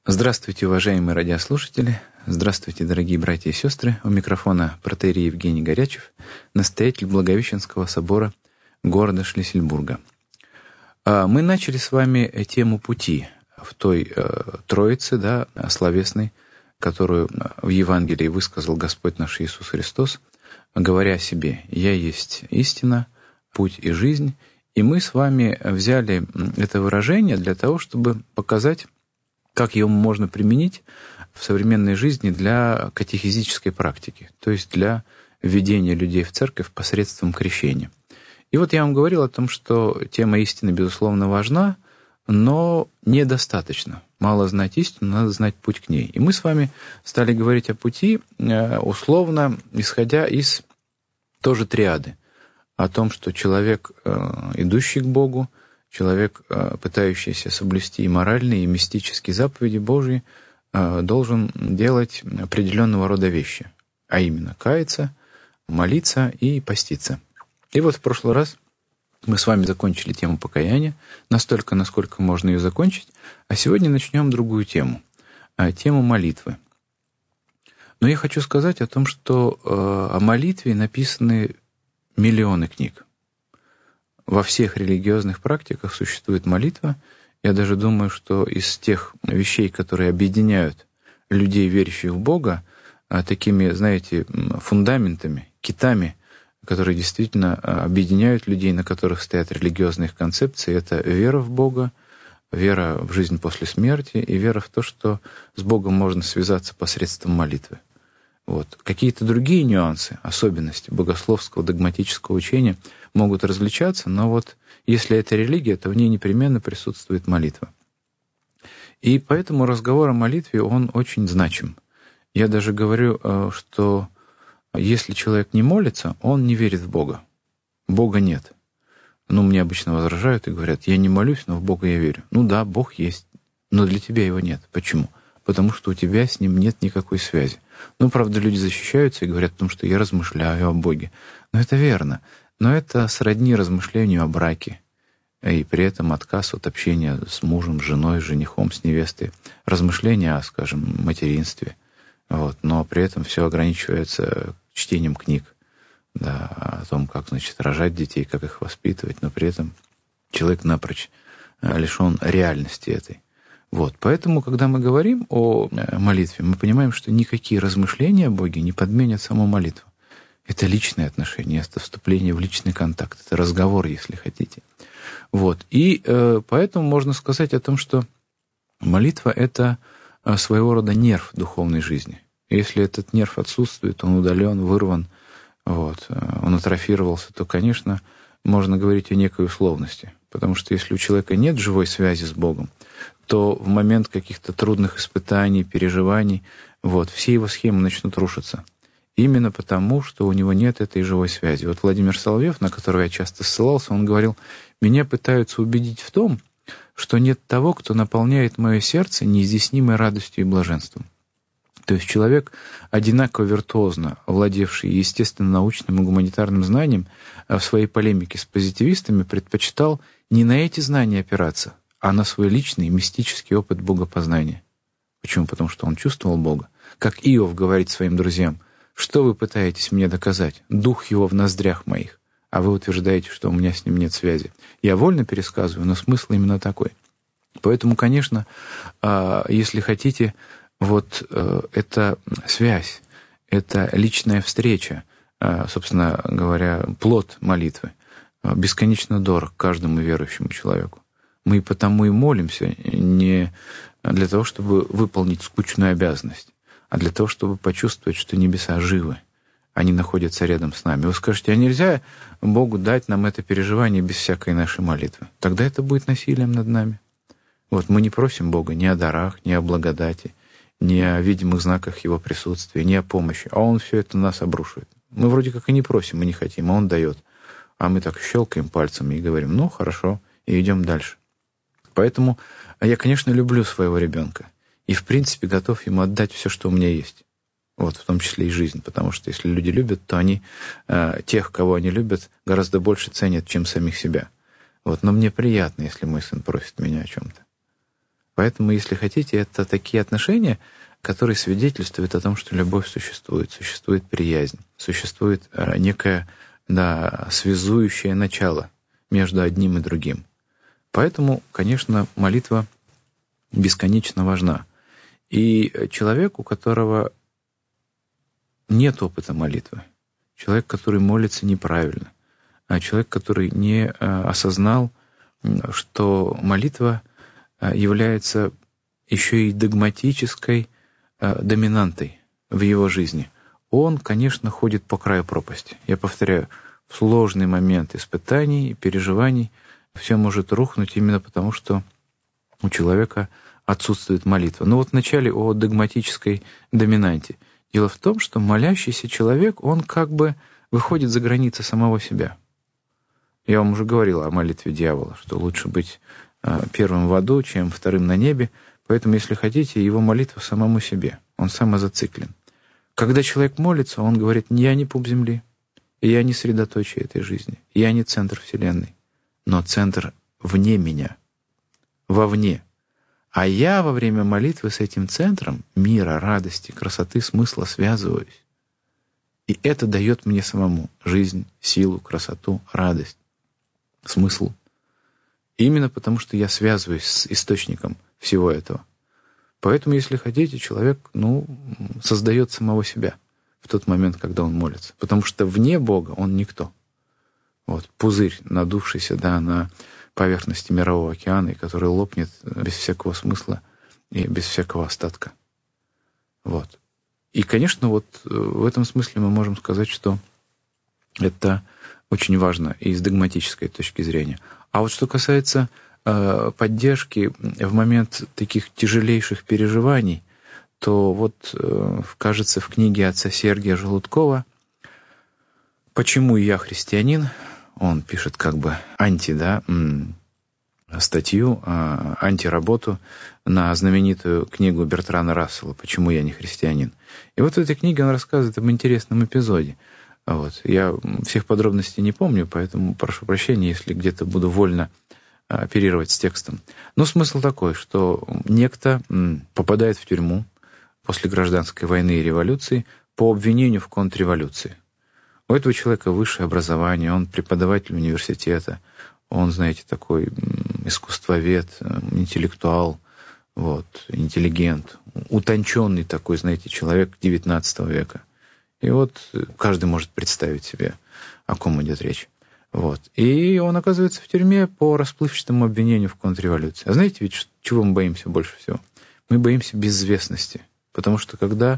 Здравствуйте, уважаемые радиослушатели! Здравствуйте, дорогие братья и сестры! У микрофона протоиерей Евгений Горячев, настоятель Благовещенского собора города Шлиссельбурга. Мы начали с вами тему пути в той Троице, словесной, которую в Евангелии высказал Господь наш Иисус Христос, говоря о себе: «Я есть истина, путь и жизнь». И мы с вами взяли это выражение для того, чтобы показать, как его можно применить в современной жизни для катехизической практики, то есть для введения людей в церковь посредством крещения. И вот я вам говорил о том, что тема истины, безусловно, важна, но недостаточно. Мало знать истину, надо знать путь к ней. И мы с вами стали говорить о пути, условно, исходя из тоже триады, о том, что человек, идущий к Богу, человек, пытающийся соблюсти и моральные, и мистические заповеди Божьи, должен делать определенного рода вещи, а именно каяться, молиться и поститься. И вот в прошлый раз мы с вами закончили тему покаяния, настолько, насколько можно ее закончить, а сегодня начнем другую тему, тему молитвы. Но я хочу сказать о том, что о молитве написаны миллионы книг. Во всех религиозных практиках существует молитва. Я даже думаю, что из тех вещей, которые объединяют людей, верящих в Бога, такими, знаете, фундаментами, китами, которые действительно объединяют людей, на которых стоят религиозные концепции, это вера в Бога, вера в жизнь после смерти и вера в то, что с Богом можно связаться посредством молитвы. Вот. Какие-то другие нюансы, особенности богословского, догматического учения могут различаться, но вот если это религия, то в ней непременно присутствует молитва. И поэтому разговор о молитве, он очень значим. Я даже говорю, что если человек не молится, он не верит в Бога. Бога нет. Мне обычно возражают и говорят: я не молюсь, но в Бога я верю. Да, Бог есть, но для тебя его нет. Почему? Потому что у тебя с ним нет никакой связи. Правда, люди защищаются и говорят о том, что я размышляю о Боге. Но это верно. Но это сродни размышлению о браке. И при этом отказ от общения с мужем, с женой, с женихом, с невестой. Размышления о, скажем, материнстве. Но при этом все ограничивается чтением книг. О том, как, рожать детей, как их воспитывать. Но при этом человек напрочь лишен реальности этой. Поэтому, когда мы говорим о молитве, мы понимаем, что никакие размышления о Боге не подменят саму молитву. Это личные отношения, это вступление в личный контакт, это разговор, если хотите. И поэтому можно сказать о том, что молитва — это своего рода нерв духовной жизни. Если этот нерв отсутствует, он удален, вырван, он атрофировался, то, конечно, можно говорить о некой условности. Потому что если у человека нет живой связи с Богом, то в момент каких-то трудных испытаний, переживаний, все его схемы начнут рушиться. Именно потому, что у него нет этой живой связи. Владимир Соловьев, на которого я часто ссылался, он говорил: меня пытаются убедить в том, что нет того, кто наполняет мое сердце неизъяснимой радостью и блаженством. То есть человек, одинаково виртуозно владевший естественно-научным и гуманитарным знанием, в своей полемике с позитивистами предпочитал не на эти знания опираться, а на свой личный мистический опыт богопознания. Почему? Потому что он чувствовал Бога. Как Иов говорит своим друзьям: «Что вы пытаетесь мне доказать? Дух его в ноздрях моих, а вы утверждаете, что у меня с ним нет связи». Я вольно пересказываю, но смысл именно такой. Поэтому, конечно, если хотите, эта связь, это личная встреча, собственно говоря, плод молитвы, бесконечно дорог каждому верующему человеку. Мы потому и молимся не для того, чтобы выполнить скучную обязанность, а для того, чтобы почувствовать, что небеса живы, они находятся рядом с нами. Вы скажете: а нельзя Богу дать нам это переживание без всякой нашей молитвы? Тогда это будет насилием над нами. Мы не просим Бога ни о дарах, ни о благодати, ни о видимых знаках Его присутствия, ни о помощи, а Он все это на нас обрушивает. Мы вроде как и не просим, мы не хотим, а Он дает. А мы так щелкаем пальцами и говорим: хорошо, и идем дальше. Поэтому я, конечно, люблю своего ребенка и, в принципе, готов ему отдать все, что у меня есть. В том числе и жизнь. Потому что если люди любят, то они тех, кого они любят, гораздо больше ценят, чем самих себя. Но мне приятно, если мой сын просит меня о чем-то. Поэтому, если хотите, это такие отношения, которые свидетельствуют о том, что любовь существует, существует приязнь, существует некое, связующее начало между одним и другим. Поэтому, конечно, молитва бесконечно важна. И человек, у которого нет опыта молитвы, человек, который молится неправильно, а человек, который не осознал, что молитва является еще и догматической доминантой в его жизни, он, конечно, ходит по краю пропасти. Я повторяю, в сложный момент испытаний и переживаний все может рухнуть именно потому, что у человека отсутствует молитва. Но вот вначале о догматической доминанте. Дело в том, что молящийся человек, он как бы выходит за границы самого себя. Я вам уже говорил о молитве дьявола, что лучше быть первым в аду, чем вторым на небе. Поэтому, если хотите, его молитва самому себе. Он самозациклен. Когда человек молится, он говорит: «Я не пуп земли, я не средоточие этой жизни, я не центр Вселенной, но центр вне меня, вовне. А я во время молитвы с этим центром мира, радости, красоты, смысла связываюсь. И это дает мне самому жизнь, силу, красоту, радость, смысл. Именно потому, что я связываюсь с источником всего этого. Поэтому, если хотите, человек, создает самого себя в тот момент, когда он молится. Потому что вне Бога он никто. Вот пузырь, надувшийся, на поверхности Мирового океана, и который лопнет без всякого смысла и без всякого остатка. Вот. И, конечно, вот в этом смысле мы можем сказать, что это очень важно и с догматической точки зрения. А вот что касается поддержки в момент таких тяжелейших переживаний, то вот, кажется, в книге отца Сергия Желудкова «Почему я христианин?» он пишет как бы статью, антиработу на знаменитую книгу Бертрана Рассела «Почему я не христианин?». И вот в этой книге он рассказывает об интересном эпизоде. Вот. Я всех подробностей не помню, поэтому прошу прощения, если где-то буду вольно оперировать с текстом. Но смысл такой, что некто попадает в тюрьму после гражданской войны и революции по обвинению в контрреволюции. У этого человека высшее образование, он преподаватель университета, он, знаете, такой искусствовед, интеллектуал, интеллигент, утонченный такой, знаете, человек XIX века. И вот каждый может представить себе, о ком идет речь. И он оказывается в тюрьме по расплывчатому обвинению в контрреволюции. А знаете ведь, чего мы боимся больше всего? Мы боимся безвестности. Потому что когда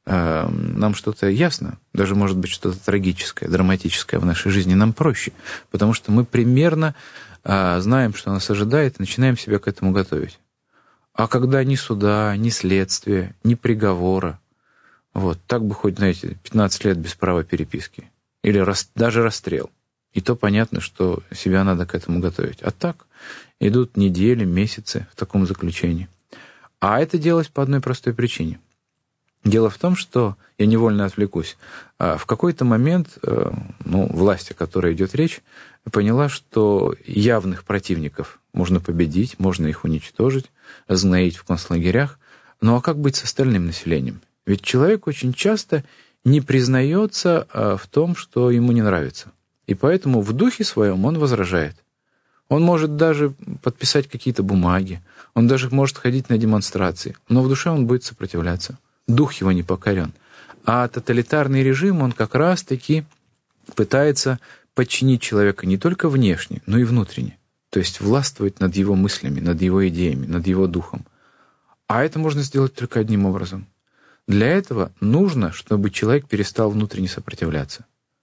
нам что-то ясно, даже, может быть, что-то трагическое, драматическое в нашей жизни, нам проще. Потому что мы примерно знаем, что нас ожидает, и начинаем себя к этому готовить. А когда ни суда, ни следствия, ни приговора, так бы хоть, 15 лет без права переписки. Или даже расстрел. И то понятно, что себя надо к этому готовить. А так идут недели, месяцы в таком заключении. А это делалось по одной простой причине. Дело в том, что, я невольно отвлекусь, в какой-то момент власть, о которой идет речь, поняла, что явных противников можно победить, можно их уничтожить, сгноить в концлагерях. А как быть с остальным населением? Ведь человек очень часто не признается в том, что ему не нравится. И поэтому в духе своем он возражает. Он может даже подписать какие-то бумаги, он даже может ходить на демонстрации, но в душе он будет сопротивляться. Дух его не покорен. А тоталитарный режим, он как раз-таки пытается подчинить человека не только внешне, но и внутренне. То есть властвовать над его мыслями, над его идеями, над его духом. А это можно сделать только одним образом. Для этого нужно, чтобы человек перестал внутренне сопротивляться.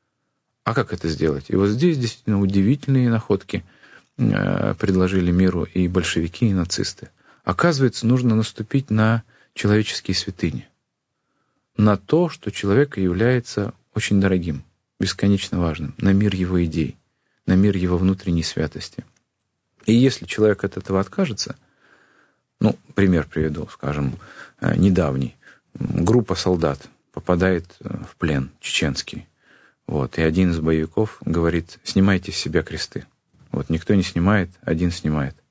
А как это сделать? И вот здесь действительно удивительные находки предложили миру и большевики, и нацисты. Оказывается, нужно наступить на человеческие святыни. На то, что человека является очень дорогим, бесконечно важным, на мир его идей, на мир его внутренней святости. И если человек от этого откажется, пример приведу, скажем, недавний. Группа солдат попадает в плен чеченский. И один из боевиков говорит: снимайте с себя кресты. Никто не снимает, один снимает.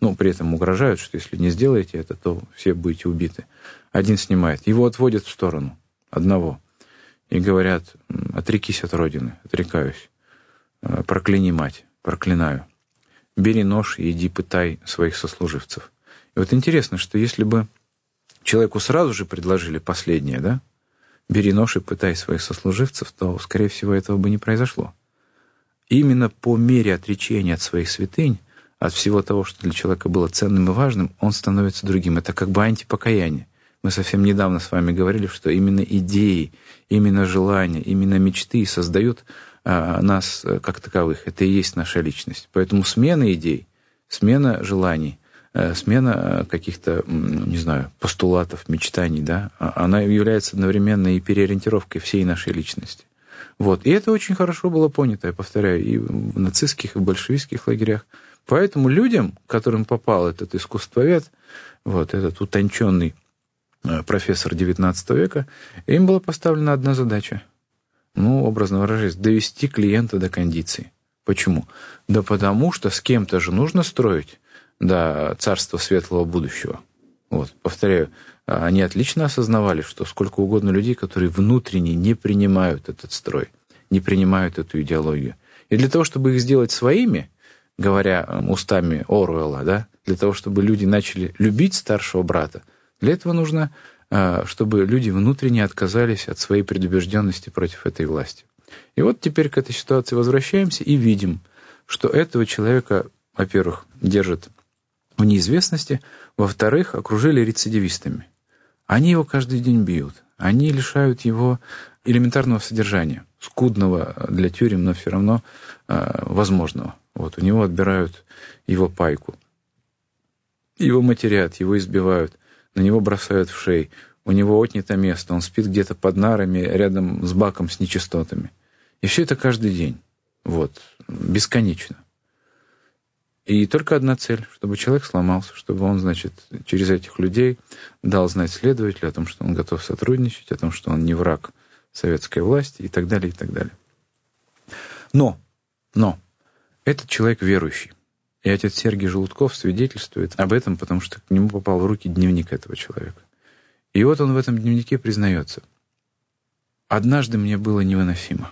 Ну, при этом угрожают, что если не сделаете это, то все будете убиты. Один снимает. Его отводят в сторону, одного. И говорят: отрекись от Родины, отрекаюсь. Прокляни мать, проклинаю. Бери нож и иди пытай своих сослуживцев. И вот интересно, что если бы человеку сразу же предложили последнее, да, бери нож и пытай своих сослуживцев, то, скорее всего, этого бы не произошло. Именно по мере отречения от своих святынь, от всего того, что для человека было ценным и важным, он становится другим. Это как бы антипокаяние. Мы совсем недавно с вами говорили, что именно идеи, именно желания, именно мечты создают нас как таковых. Это и есть наша личность. Поэтому смена идей, смена желаний, смена каких-то, не знаю, постулатов, мечтаний, да, она является одновременно и переориентировкой всей нашей личности. Вот. И это очень хорошо было понято, я повторяю, и в нацистских, и в большевистских лагерях. Поэтому людям, которым попал этот искусствовед, вот этот утонченный профессор XIX века, им была поставлена одна задача. Ну, образно выражаясь, довести клиента до кондиции. Почему? Да потому что с кем-то же нужно строить царство светлого будущего. Вот, повторяю, они отлично осознавали, что сколько угодно людей, которые внутренне не принимают этот строй, не принимают эту идеологию. И для того, чтобы их сделать своими, говоря устами Оруэлла, да, для того, чтобы люди начали любить старшего брата, для этого нужно, чтобы люди внутренне отказались от своей предубежденности против этой власти. И вот теперь к этой ситуации возвращаемся и видим, что этого человека, во-первых, держат в неизвестности, во-вторых, окружили рецидивистами. Они его каждый день бьют, они лишают его элементарного содержания, скудного для тюрем, но все равно возможного. Вот, у него отбирают его пайку, его матерят, его избивают, на него бросают в шей, у него отнято место, он спит где-то под нарами рядом с баком с нечистотами. И все это каждый день, вот, бесконечно. И только одна цель, чтобы человек сломался, чтобы он, значит, через этих людей дал знать следователю о том, что он готов сотрудничать, о том, что он не враг советской власти и так далее, и так далее. Но этот человек верующий. И отец Сергий Желудков свидетельствует об этом, потому что к нему попал в руки дневник этого человека. И вот он в этом дневнике признается: «Однажды мне было невыносимо».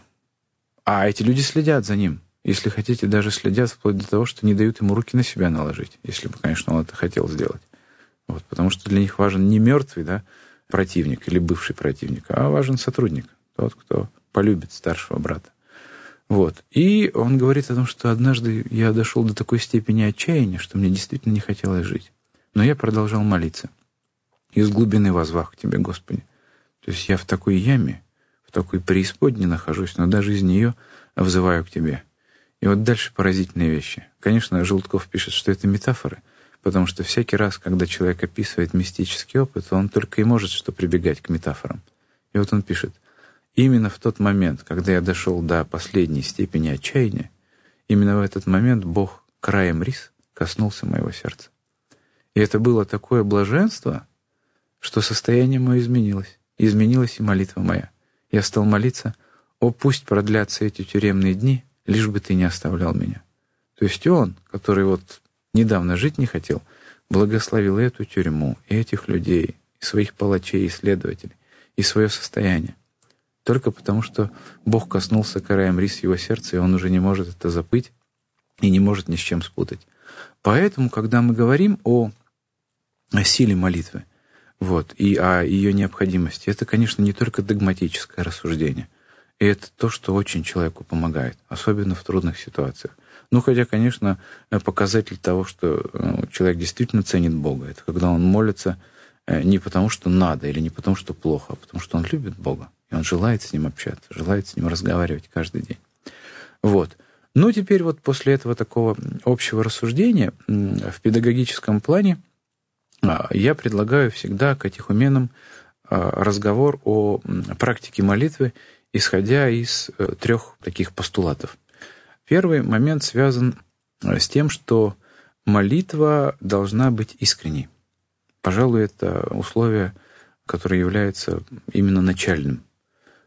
А эти люди следят за ним. Если хотите, даже следят вплоть до того, что не дают ему руки на себя наложить, если бы, конечно, он это хотел сделать. Вот, потому что для них важен не мертвый, да, противник или бывший противник, а важен сотрудник, тот, кто полюбит старшего брата. Вот. И он говорит о том, что однажды я дошел до такой степени отчаяния, что мне действительно не хотелось жить. Но я продолжал молиться. Из глубины воззвав к Тебе, Господи. То есть я в такой яме, в такой преисподней нахожусь, но даже из нее взываю к Тебе. И вот дальше поразительные вещи. Конечно, Желудков пишет, что это метафоры, потому что всякий раз, когда человек описывает мистический опыт, он только и может что прибегать к метафорам. И вот он пишет: «Именно в тот момент, когда я дошел до последней степени отчаяния, именно в этот момент Бог краем рис коснулся моего сердца. И это было такое блаженство, что состояние мое изменилось. Изменилась и молитва моя. Я стал молиться: «О, пусть продлятся эти тюремные дни, лишь бы Ты не оставлял меня». То есть он, который вот недавно жить не хотел, благословил и эту тюрьму, и этих людей, и своих палачей, и следователей, и свое состояние. Только потому, что Бог коснулся краем рис его сердца, и он уже не может это забыть и не может ни с чем спутать. Поэтому, когда мы говорим о силе молитвы, вот, и о ее необходимости, это, конечно, не только догматическое рассуждение. И это то, что очень человеку помогает, особенно в трудных ситуациях. Ну, хотя, конечно, показатель того, что человек действительно ценит Бога, это когда он молится не потому, что надо, или не потому, что плохо, а потому, что он любит Бога, и он желает с Ним общаться, желает с Ним разговаривать каждый день. Вот. Ну, теперь вот после этого такого общего рассуждения в педагогическом плане я предлагаю всегда катехуменам разговор о практике молитвы, исходя из 3 таких постулатов. Первый момент связан с тем, что молитва должна быть искренней. Пожалуй, это условие, которое является именно начальным,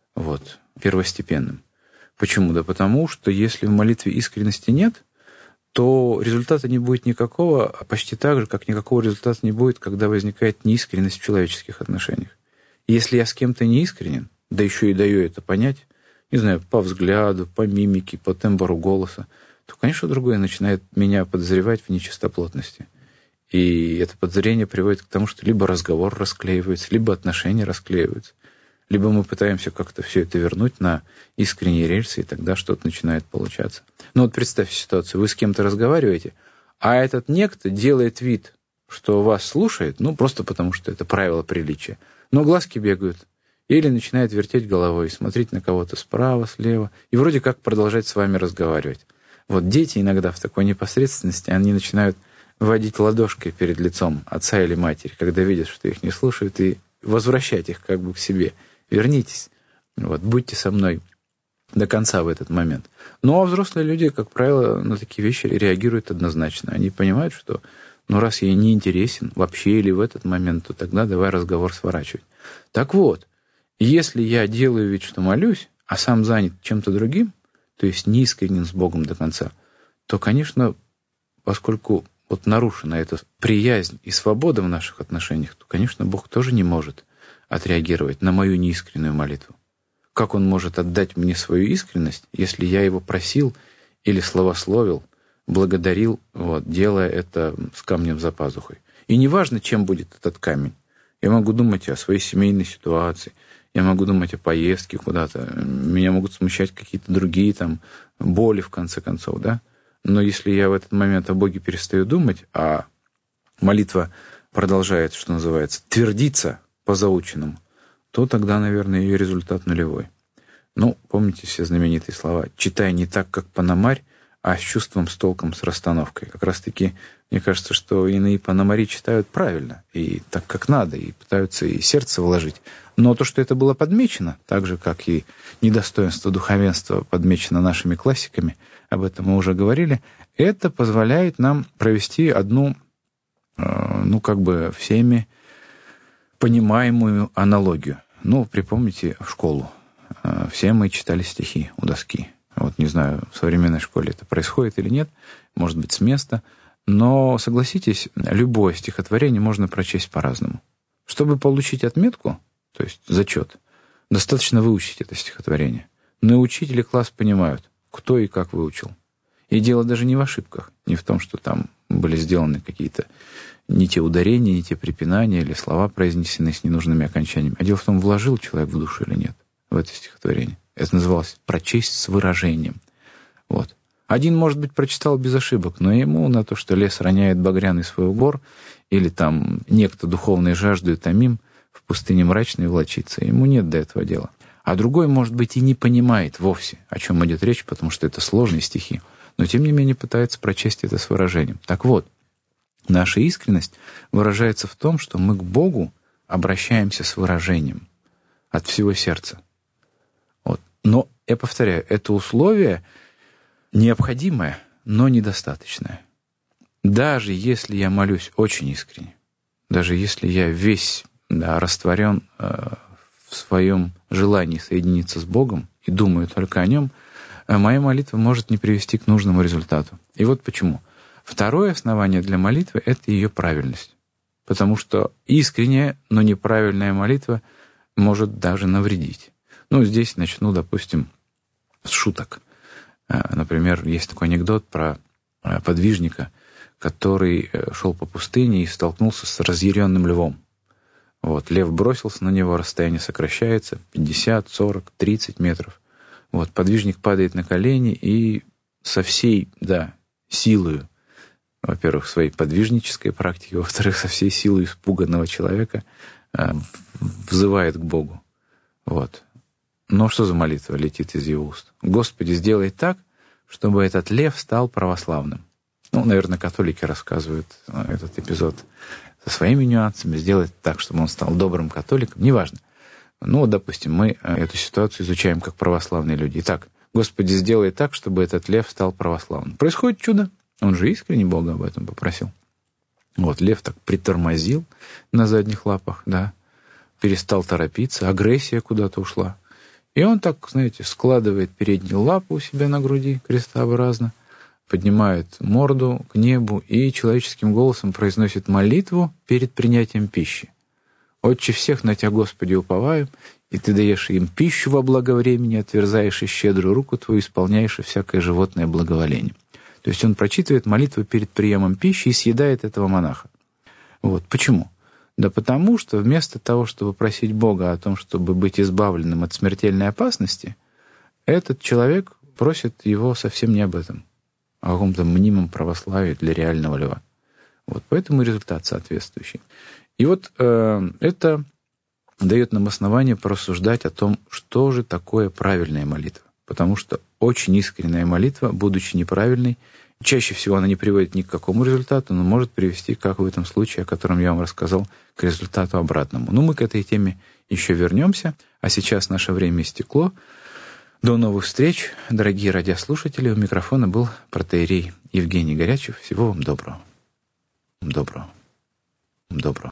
первостепенным. Почему? Да потому что если в молитве искренности нет, то результата не будет никакого, а почти так же, как никакого результата не будет, когда возникает неискренность в человеческих отношениях. И если я с кем-то неискренен, да еще и даю это понять, не знаю, по взгляду, по мимике, по тембру голоса, то, конечно, другой начинает меня подозревать в нечистоплотности. И это подозрение приводит к тому, что либо разговор расклеивается, либо отношения расклеиваются, либо мы пытаемся как-то все это вернуть на искренние рельсы, и тогда что-то начинает получаться. Ну вот представьте ситуацию, вы с кем-то разговариваете, а этот некто делает вид, что вас слушает, ну просто потому, что это правило приличия, но глазки бегают, или начинает вертеть головой, смотреть на кого-то справа, слева, и вроде как продолжать с вами разговаривать. Вот дети иногда в такой непосредственности, они начинают водить ладошкой перед лицом отца или матери, когда видят, что их не слушают, и возвращать их как бы к себе. Вернитесь, вот, будьте со мной до конца в этот момент. Ну, а взрослые люди, как правило, на такие вещи реагируют однозначно. Они понимают, что, ну, раз я не интересен вообще или в этот момент, то тогда давай разговор сворачивать. Так вот, если я делаю вид, что молюсь, а сам занят чем-то другим, то есть не искренен с Богом до конца, то, конечно, поскольку вот нарушена эта приязнь и свобода в наших отношениях, то, конечно, Бог тоже не может отреагировать на мою неискреннюю молитву. Как Он может отдать мне свою искренность, если я Его просил или славословил, благодарил, вот, делая это с камнем за пазухой? И неважно, чем будет этот камень. Я могу думать о своей семейной ситуации, я могу думать о поездке куда-то, меня могут смущать какие-то другие там боли, в конце концов, да? Но если я в этот момент о Боге перестаю думать, а молитва продолжает, что называется, твердиться по заученному, то тогда, наверное, ее результат нулевой. Ну, помните все знаменитые слова «читай не так, как Пономарь, а с чувством, с толком, с расстановкой». Как раз-таки, мне кажется, что иные Пономари читают правильно, и так, как надо, и пытаются и сердце вложить. Но то, что это было подмечено, так же, как и недостоинство духовенства подмечено нашими классиками, об этом мы уже говорили, это позволяет нам провести одну, ну, как бы всеми понимаемую аналогию. Ну, припомните школу. Все мы читали стихи у доски. Вот не знаю, в современной школе это происходит или нет, может быть, с места. Но, согласитесь, любое стихотворение можно прочесть по-разному. Чтобы получить отметку, то есть зачет, достаточно выучить это стихотворение. Но и учитель и класс понимают, кто и как выучил. И дело даже не в ошибках, не в том, что там были сделаны какие-то не те ударения, не те препинания или слова произнесены с ненужными окончаниями. А дело в том, вложил человек в душу или нет в это стихотворение. Это называлось «прочесть с выражением». Вот. Один, может быть, прочитал без ошибок, но ему на то, что лес роняет багряный свой убор, или там некто духовной жаждой томим, в пустыне мрачной влачится, ему нет до этого дела. А другой, может быть, и не понимает вовсе, о чем идет речь, потому что это сложные стихи, но тем не менее пытается прочесть это с выражением. Так вот, наша искренность выражается в том, что мы к Богу обращаемся с выражением от всего сердца. Вот. Но, я повторяю, это условие необходимое, но недостаточное. Даже если я молюсь очень искренне, даже если я весь растворен в своем желании соединиться с Богом и думаю только о Нем, моя молитва может не привести к нужному результату. И вот почему. Второе основание для молитвы — это ее правильность. Потому что искренняя, но неправильная молитва может даже навредить. Ну, здесь начну, допустим, с шуток. Например, есть такой анекдот про подвижника, который шел по пустыне и столкнулся с разъяренным львом. Вот, лев бросился на него, расстояние сокращается, 50, 40, 30 метров. Вот, подвижник падает на колени и со всей, силою, во-первых, своей подвижнической практики, во-вторых, со всей силой испуганного человека взывает к Богу. Вот. Но что за молитва летит из его уст? «Господи, сделай так, чтобы этот лев стал православным». Ну, наверное, католики рассказывают этот эпизод со своими нюансами. Сделать так, чтобы он стал добрым католиком. Неважно. Ну, вот, допустим, мы эту ситуацию изучаем как православные люди. Итак, «Господи, сделай так, чтобы этот лев стал православным». Происходит чудо. Он же искренне Бога об этом попросил. Вот, лев так притормозил на задних лапах, перестал торопиться, агрессия куда-то ушла. И он так, знаете, складывает передние лапы у себя на груди крестообразно, поднимает морду к небу и человеческим голосом произносит молитву перед принятием пищи. «Отче всех на Тебя, Господи, уповаю, и Ты даешь им пищу во благо времени, отверзаешь и щедрую руку Твою, исполняешь и всякое животное благоволение». То есть он прочитывает молитву перед приемом пищи и съедает этого монаха. Вот. Почему? Да потому что вместо того, чтобы просить Бога о том, чтобы быть избавленным от смертельной опасности, этот человек просит его совсем не об этом, а о каком-то мнимом православии для реального льва. Вот. Поэтому результат соответствующий. И вот это дает нам основание порассуждать о том, что же такое правильная молитва. Потому что очень искренняя молитва, будучи неправильной, чаще всего она не приводит ни к какому результату, но может привести, как в этом случае, о котором я вам рассказал, к результату обратному. Но мы к этой теме еще вернемся, а сейчас наше время истекло. До новых встреч, дорогие радиослушатели. У микрофона был протоиерей Евгений Горячев. Всего вам доброго. Доброго. Доброго.